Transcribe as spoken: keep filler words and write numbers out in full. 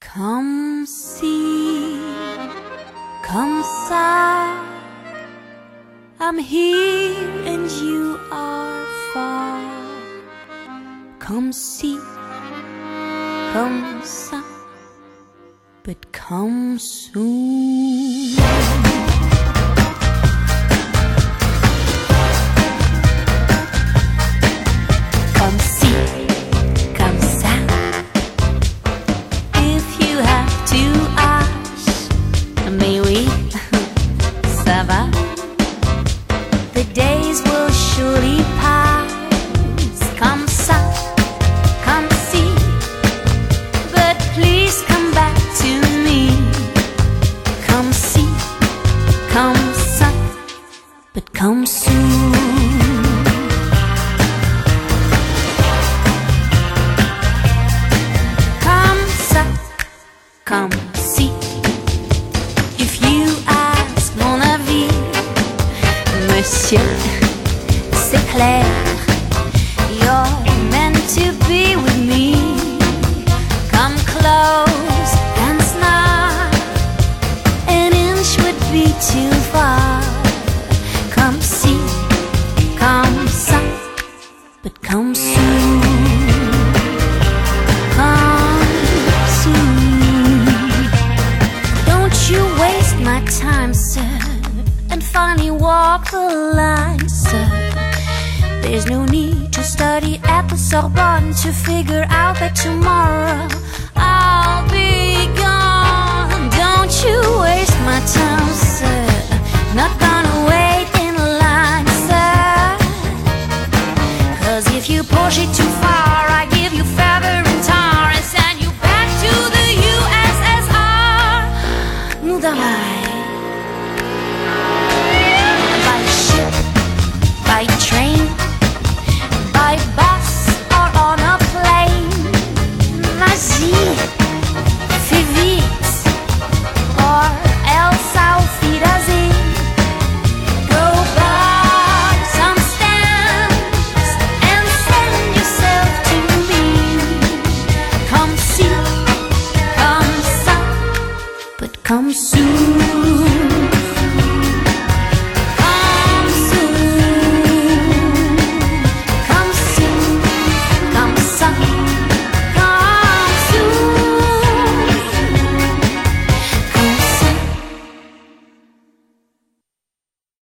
Comme si, comme ça, I'm here and you are far. Comme si, comme ça, but come soon. Comme si, comme ça. If you have to ask, mais oui, ça va. The days will surely pass. Comme ça, comme si, but please come back to me. Comme si, comme ça, but come soon. Comme si, if you ask mon avis, monsieur, c'est clair, you're meant to be with me. Come close and snug, an inch would be too far. Comme si, comme ça, but come soon. My time, sir, and finally walk the line, sir. There's no need to study at the Sorbonne to figure out that tomorrow I'll be gone. Don't you waste my time, sir. Not gonna wait in line, sir. Cause if you push it too far, I give you feather and tar and send you back to the U S S R. Nous d'arrêt. By train, by bus, or on a plane. Vas-y, fais vite, or else auf Wiedersehen. Go buy some stamps and send yourself to me. Come see, come ça, but come soon.